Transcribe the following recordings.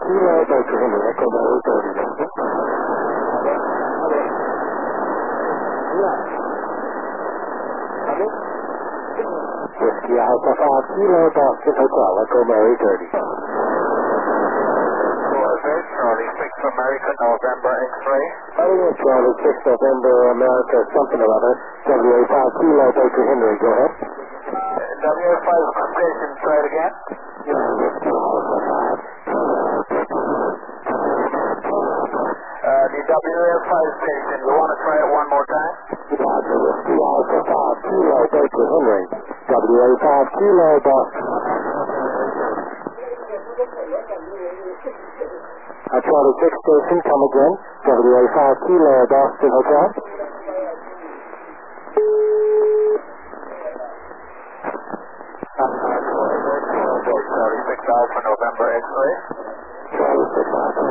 Kilo Delta Henry, Echo Mary 30. Whiskey Alpha 5 Kilo Boston Hotel, Echo Mary 30. Charlie 6 American November X-ray. Charlie 6 November America something or other. WA5 Kilo Delta Henry, go ahead. WA5 station, try it again. The WA5 station, you want to try it one more time? Roger, Whiskey Alpha 5 Kilo Delta Henry. WA5 Kilo Boston. Charlie 6 station, come again. WA5 Kilo Boston Hotel. Charlie 6 Alpha November X-ray. Charlie 6 Alpha.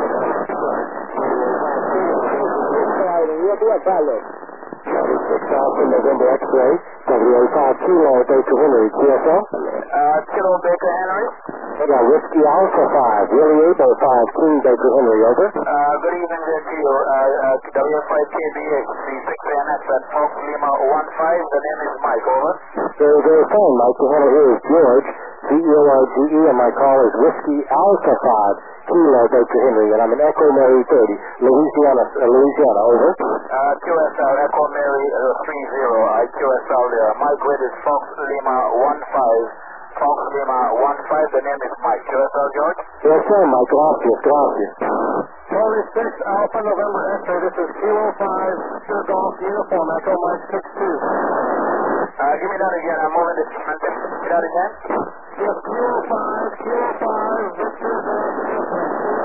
Charlie 6 Alpha November X-ray. WA5 Kilo Delta Henry. QSL? Kilo Baker Henry. Yeah, Whiskey Alpha 5. Willie Abo 5. King Baker Henry, over. Good evening there to you. WA5 KBH, C6ANX at Fox Lima 15. The name is Mike, over. Very, very fine, Mike. The handle here is George, George, and my call is Whiskey Alpha 5, Kilo Baker Henry, and I'm in Echo Mary 30, Louisiana, over. QSL, Echo Mary 30, QSL there. My grid is Fox Lima 15. Fox Lima 15, the name is Mike. QSL, George? Yes, sir, Mike. Gracias. Charlie 6 Alpha November X-ray, this is Kilo 5, Sure Golf Uniform, Echo Mike 62. Give me that again, I'm moving this. Give me that again. Yes, Kilo 5, Victor Golf Uniform.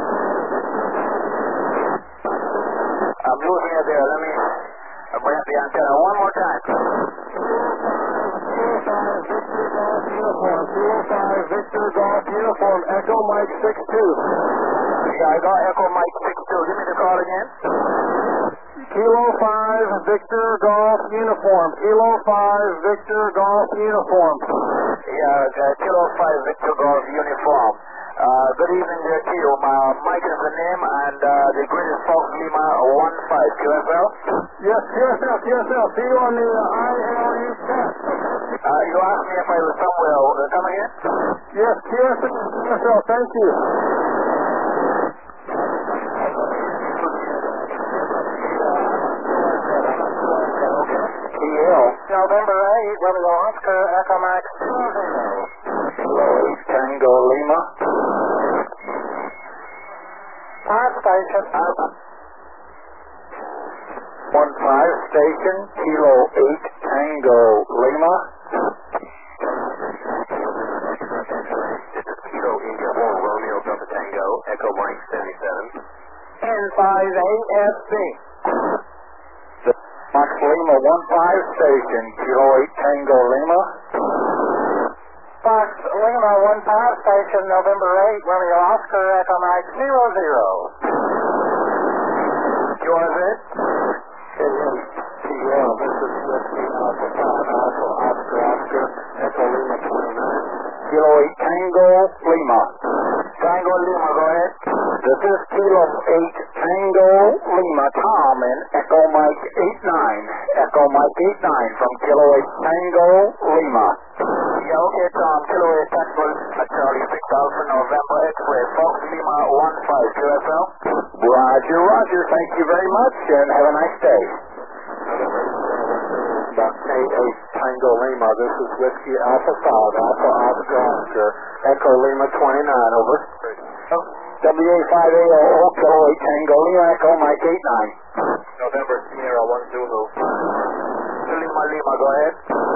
I'm losing it there, let me bring up the antenna one more time. Kilo 5, Victor Golf Uniform, Echo Mike 62. Yeah, I got Echo Mike 62. Give me the call again. Kilo 5, Victor Golf Uniform. Kilo 5, Victor Golf Uniform. Yeah, Kilo 5, Victor Golf Uniform. Good evening there to you. Mike is the name, and the grid is Fox Lima 15. QSL? Yes, QSL. See you on the ILE test. You asked me if I was somewhere. Come again? Yes, QSL. Thank you. November 8, Romeo Oscar, Echo Max 0. Kilo 8 Tango Lima. Park station. 15 station, Kilo 8 Tango Lima. This is Kilo India 4 Romeo Delta Tango, Echo Mike 77. N58SC. Fox Lima 15 station, Kilo 8 Tango Lima. Fox Lima 15 station, November 8, Romeo Oscar, Echo Mike 00. Yours it? Yeah, this is Whiskey Alpha 5, Alpha Oscar, Echo Lima 29. Kilo 8 Tango Lima. Tango Lima, go ahead. This is Kilo 8 Tango Lima, Tom, and Echo Mike 89. Echo Mike 89 from Kilo 8 Tango Lima. Yeah, okay, Tom. Kilo 8 Tango Lima, Charlie 6 Alpha November X-ray, Fox Lima 15. QSL? Roger. Thank you very much, and have a nice day. K8 Tango Lima, this is Whiskey Alpha 5, Alpha Oscar, Echo Lima 29, over. WA5AO, Kilo 8 Tango Lima, Echo Mike 89. November Sierra 1 Zulu. Lima, go ahead.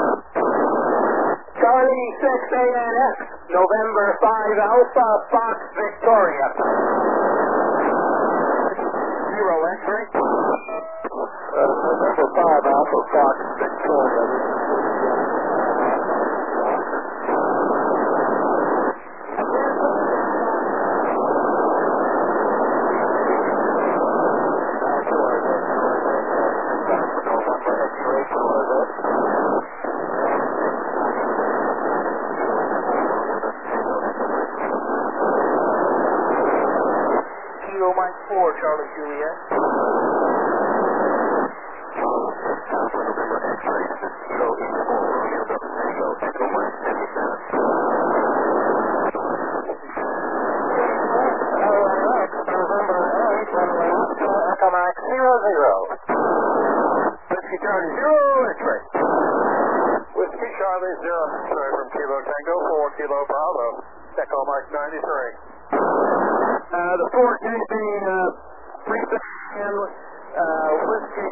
Charlie 6ANX, November 5 Alpha Fox Victoria. 0 X-ray. November 5 Alpha Fox Victoria. Kilo Mike 4, Charlie Juliet. Echo Mike 00. Whiskey Charlie 0, X-ray. Whiskey Charlie 0, X-ray from Kilo Tango 4, Kilo Bravo. Echo Mike 93. The 4KB prefix and Whiskey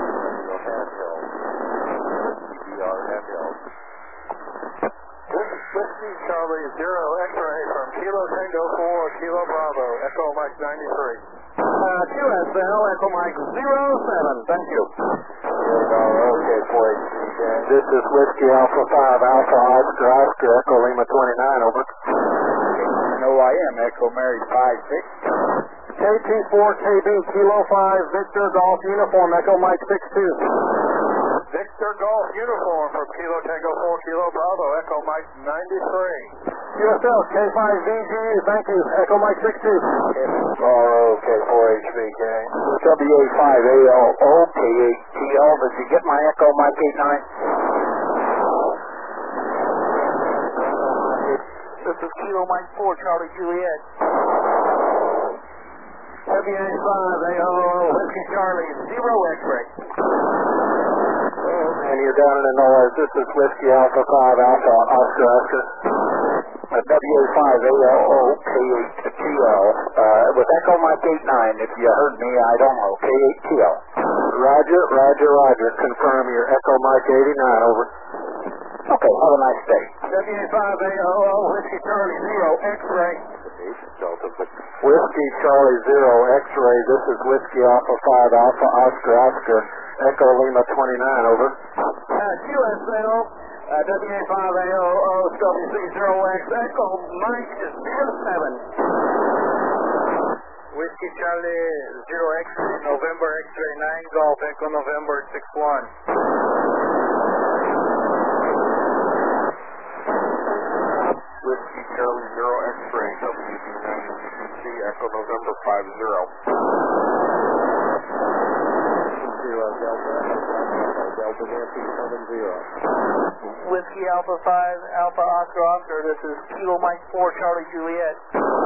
Whiskey Charlie 0, X-ray from Kilo Tango 4, Kilo Bravo. Echo Mike 93. QSL, Echo Mike 07. Thank you. Okay, boys. This is Whiskey Alpha 5, Alpha Oscar Oscar, Echo Lima 29, over. No, I am. Echo Mary 5-6. KT4KB, Kilo 5, Victor Golf Uniform, Echo Mike 62. Victor Golf Uniform from Kilo Tango 4, Kilo Bravo. Echo Mike 93. QSL, K5VGU, thank you, Echo Mike 62. K4HBK. WA5ALOK8TL, did you get my Echo Mike 89? This is Kilo Mike 4, Charlie Juliet. WA5ALO, Whiskey Charlie 0, X-ray. And you're down in the noise. This is Whiskey Alpha 5, Alpha Oscar Oscar. WA5ALOK8TL. With Echo Mike 89, if you heard me, I don't know. K8TL. Roger. Confirm your Echo Mike 89, over. Okay, have a nice day. WA5ALO, Whiskey Charlie 0, X-ray. Whiskey Charlie 0, X-ray. This is Whiskey Alpha 5, Alpha Oscar Oscar. Echo Lima 29, over. QSL, WA5ALO, WC0X, Echo Mike 07. Whiskey Charlie 0X, November X-ray 9, Golf, Echo November 61. Whiskey Charlie 0 X-ray, WD9CC, Echo November 50. 0 Delta, Delta Nancy 70. Whiskey Alpha 5, Alpha Oscar Oscar, this is Kilo Mike 4, Charlie Juliet.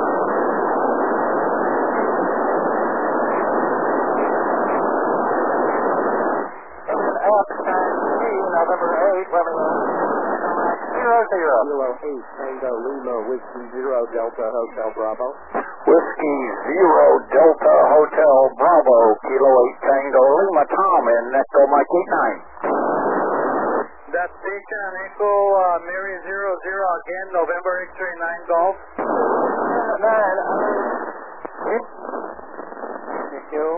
November 8, Romeo 00. Kilo 8, Tango Lima, Whiskey 0, Delta Hotel Bravo. Whiskey 0, Delta Hotel Bravo, Kilo 8, Tango Lima, Tom, and Echo Mike 89. That station, Echo Mary 00, again, November X-ray 9, Golf. Thank you.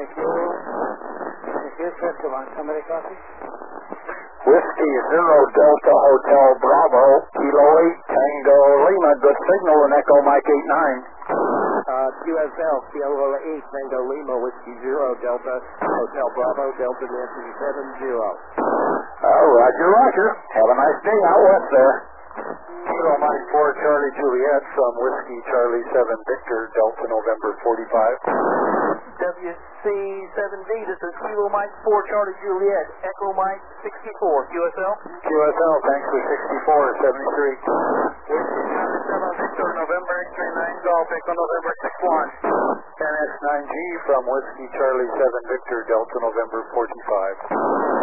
Somebody copy? Whiskey 0, Delta Hotel Bravo, Kilo 8, Tango Lima, good signal, and Echo Mike 89. QSL, Kilo 8, Tango Lima, Whiskey 0, Delta Hotel Bravo, Delta Nancy 70. Roger. Have a nice day out west there. Kilo Mike 4, Charlie Juliet from Whiskey Charlie 7, Victor, Delta November 45. WC7D, this is Kilo Mike 4, Charlie Juliet, Echo Mike 64, QSL. QSL, thanks for 64, 73. Whiskey Charlie 7, Victor, November X-ray 9, Golf, Echo November 61. NS9G from Whiskey Charlie 7, Victor, Delta November 45.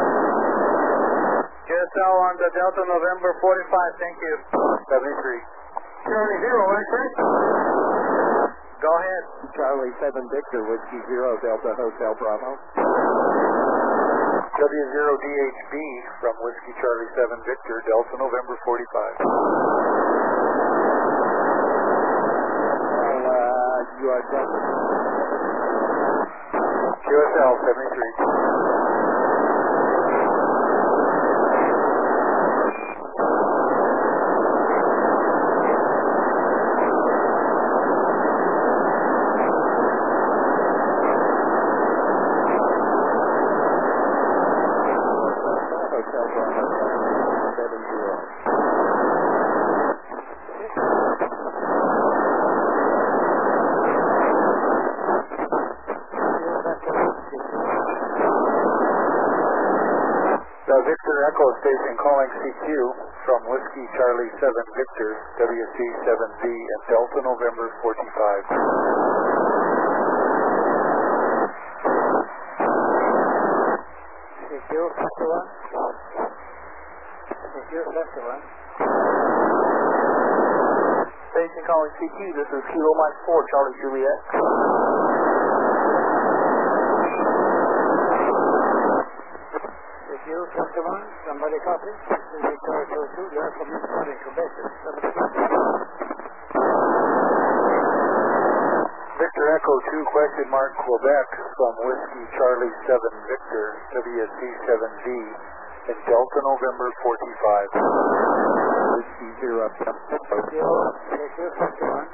QSL on the Delta November 45, thank you. 73. Charlie 0, X-ray. Go ahead. Charlie 7, Victor, Whiskey 0, Delta Hotel Bravo. W0DHB from Whiskey Charlie 7, Victor, Delta November 45. You are Delta. QSL 73. Victor Echo Station calling CQ from Whiskey Charlie 7 Victor, WC7V, and Delta November 45. CQ, Sector 1. CQ, Sector 1. Station calling CQ, this is Kilo Mike 4, Charlie Juliet. CQ, Sector 1, somebody copy? This is Victoria 2, you're from Quebec. Victor Echo 2 question mark Quebec from Whiskey Charlie 7 Victor, WC7V, and Delta November 45. Whiskey 0 up. CQ, Sector 1.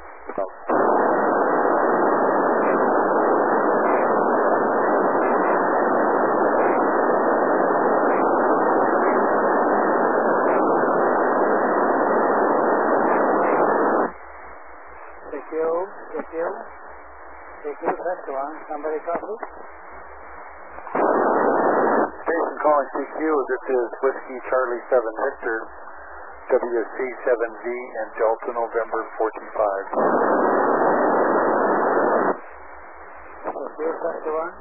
Sector 1, somebody copy? Station calling CQ, this is Whiskey Charlie 7 Victor, WC7V, and Delta November 45. CQ, Sector 1.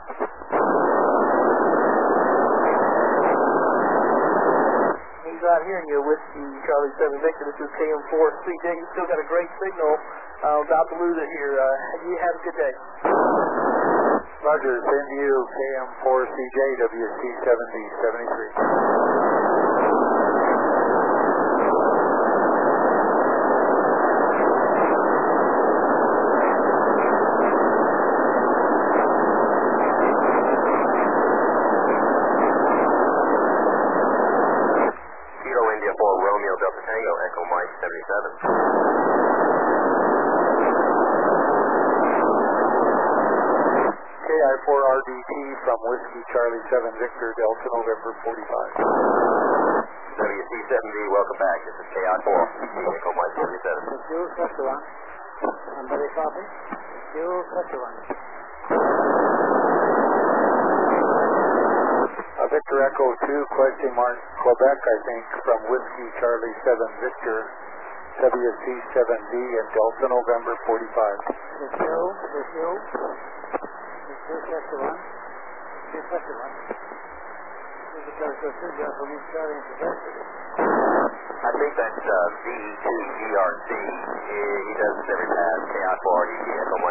He's out here in your Whiskey Charlie 7 Victor. This is KM4 CJ. You still got a great signal. About to lose it here. You have a good day. Roger, same to you, KM4CJ, WC7V, 73. Kilo India 4 Romeo Delta Tango, Echo Mike 77. KI4RDT from Whiskey Charlie 7 Victor, Delta November 45. WC7V, welcome back. This is KI4, Echo Mike 77. CQ, Sector 1. Somebody copy? CQ, Sector 1. Victor Echo 2 question mark Quebec, I think, from Whiskey Charlie 7 Victor, WC7V, and Delta November 45. CQ, Sector 1. Sector 1. This is Charlie 2, you're from Charlie and Quebec. I think that's VE2GRC. He does this every pass. KI4RDT, Echo Mike